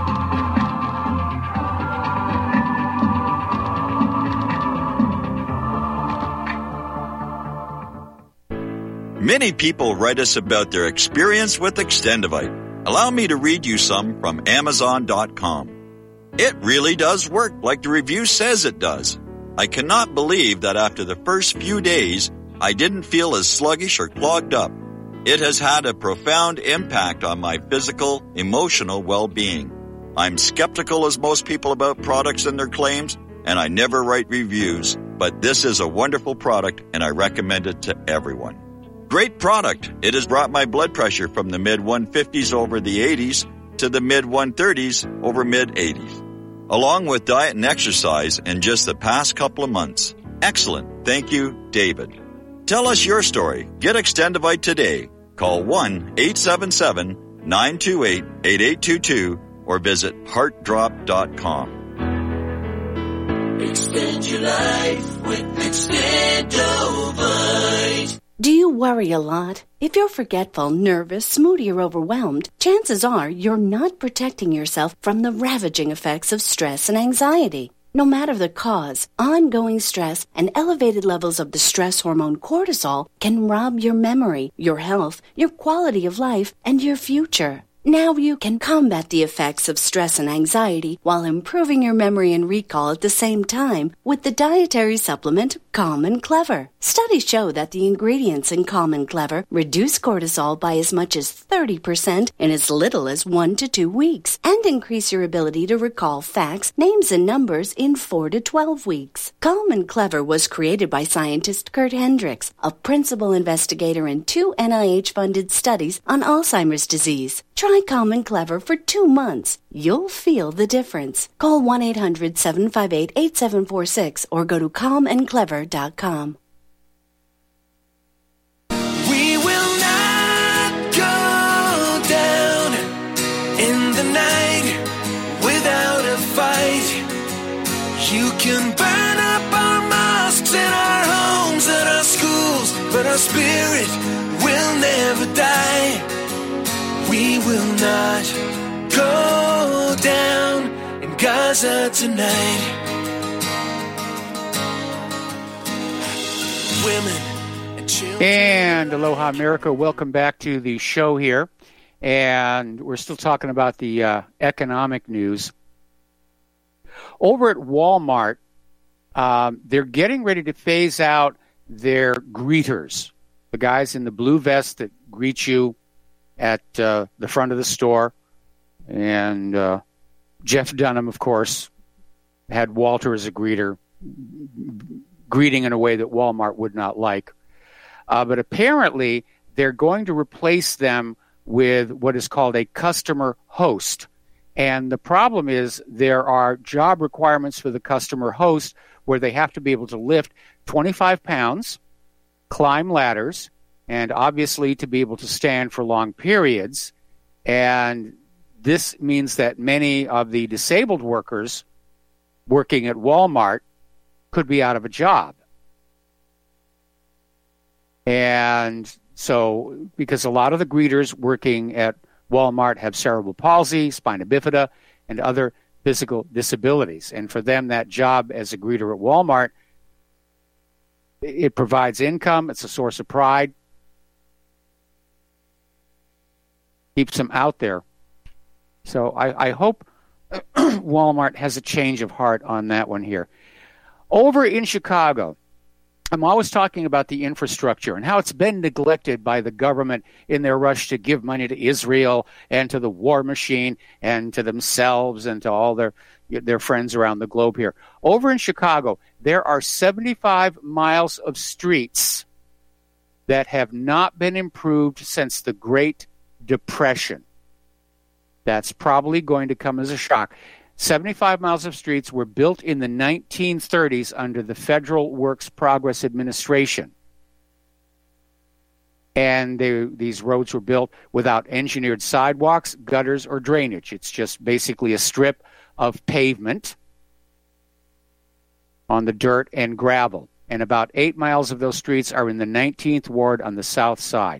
Many people write us about their experience with Extendivite. Allow me to read you some from Amazon.com. It really does work like the review says it does. I cannot believe that after the first few days, I didn't feel as sluggish or clogged up. It has had a profound impact on my physical, emotional well-being. I'm skeptical as most people about products and their claims, and I never write reviews, but this is a wonderful product and I recommend it to everyone. Great product. It has brought my blood pressure from the mid-150s over the 80s to the mid-130s over mid-80s, along with diet and exercise in just the past couple of months. Excellent. Thank you, David. Tell us your story. Get Extendivite today. Call 1-877-928-8822 or visit heartdrop.com. Extend your life with Extendovite. Do you worry a lot? If you're forgetful, nervous, moody, or overwhelmed, chances are you're not protecting yourself from the ravaging effects of stress and anxiety. No matter the cause, ongoing stress and elevated levels of the stress hormone cortisol can rob your memory, your health, your quality of life, and your future. Now you can combat the effects of stress and anxiety while improving your memory and recall at the same time with the dietary supplement Calm and Clever. Studies show that the ingredients in Calm and Clever reduce cortisol by as much as 30% in as little as 1 to 2 weeks and increase your ability to recall facts, names, and numbers in 4 to 12 weeks. Calm and Clever was created by scientist Kurt Hendricks, a principal investigator in 2 NIH-funded studies on Alzheimer's disease. Try Calm and Clever for 2 months. You'll feel the difference. Call 1-800-758-8746 or go to calmandclever.com. We will not go down in the night without a fight. You can burn up our mosques and our homes and our schools, but our spirit will never die. We will not go down in Gaza tonight. Women and children. And aloha, America. Welcome back to the show here. And we're still talking about the economic news. Over at Walmart, they're getting ready to phase out their greeters, the guys in the blue vest that greet you at the front of the store. And Jeff Dunham, of course, had Walter as a greeter greeting in a way that Walmart would not like. But apparently, they're going to replace them with what is called a customer host. And the problem is there are job requirements for the customer host where they have to be able to lift 25 pounds, climb ladders, and obviously to be able to stand for long periods. And this means that many of the disabled workers working at Walmart could be out of a job. And so, because a lot of the greeters working at Walmart have cerebral palsy, spina bifida, and other physical disabilities. And for them, that job as a greeter at Walmart, it provides income. It's a source of pride. Keeps them out there. So I hope Walmart has a change of heart on that one here. Over in Chicago, I'm always talking about the infrastructure and how it's been neglected by the government in their rush to give money to Israel and to the war machine and to themselves and to all their friends around the globe here. Over in Chicago, there are 75 miles of streets that have not been improved since the Great Depression. That's probably going to come as a shock. 75 miles of streets were built in the 1930s under the Federal Works Progress Administration. And these roads were built without engineered sidewalks, gutters, or drainage. It's just basically a strip of pavement on the dirt and gravel. And about 8 miles of those streets are in the 19th Ward on the south side.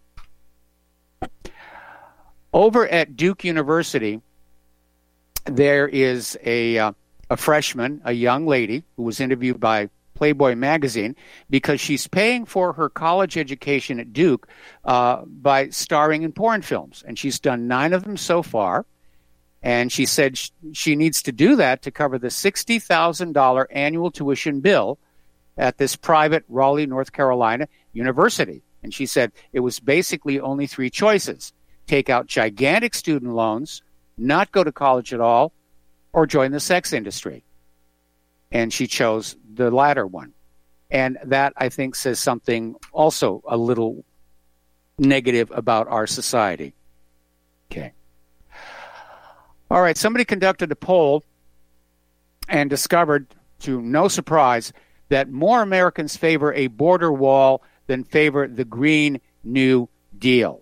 Over at Duke University, there is a freshman, a young lady, who was interviewed by Playboy magazine because she's paying for her college education at Duke by starring in porn films. And she's done 9 of them so far. And she said she needs to do that to cover the $60,000 annual tuition bill at this private Raleigh, North Carolina university. And she said it was basically only 3 choices: take out gigantic student loans, not go to college at all, or join the sex industry. And she chose the latter one. And that, I think, says something also a little negative about our society. Okay. All right, somebody conducted a poll and discovered, to no surprise, that more Americans favor a border wall than favor the Green New Deal.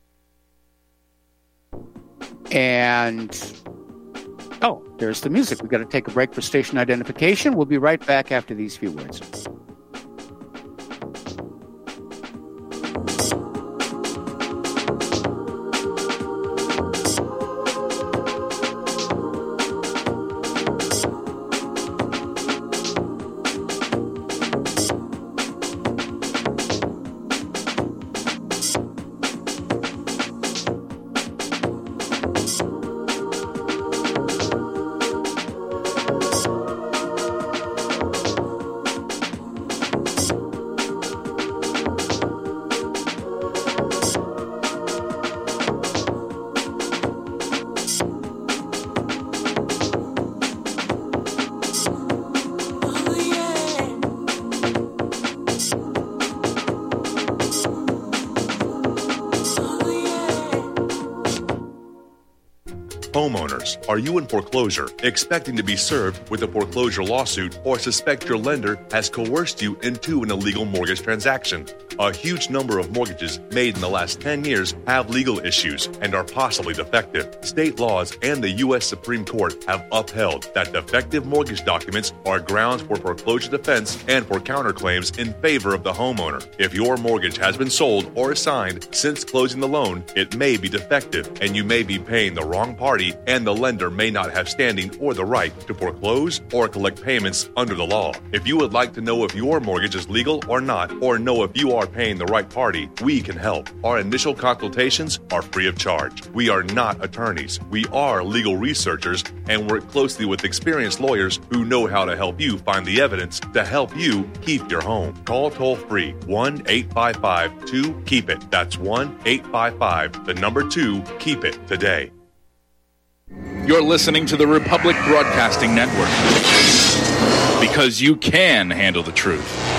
And, there's the music. We've got to take a break for station identification. We'll be right back after these few words. Homeowners, are you in foreclosure, expecting to be served with a foreclosure lawsuit, or suspect your lender has coerced you into an illegal mortgage transaction? A huge number of mortgages made in the last 10 years have legal issues and are possibly defective. State laws and the U.S. Supreme Court have upheld that defective mortgage documents are grounds for foreclosure defense and for counterclaims in favor of the homeowner. If your mortgage has been sold or assigned since closing the loan, it may be defective and you may be paying the wrong party, and the lender may not have standing or the right to foreclose or collect payments under the law. If you would like to know if your mortgage is legal or not, or know if you are paying the right party, we can help. Our initial consultations are free of charge. We are not attorneys. We are legal researchers and work closely with experienced lawyers who know how to help you find the evidence to help you keep your home. Call toll-free 1-855-2-KEEP-IT. That's 1-855-2-KEEP-IT today. You're listening to the Republic Broadcasting Network. because you can handle the truth.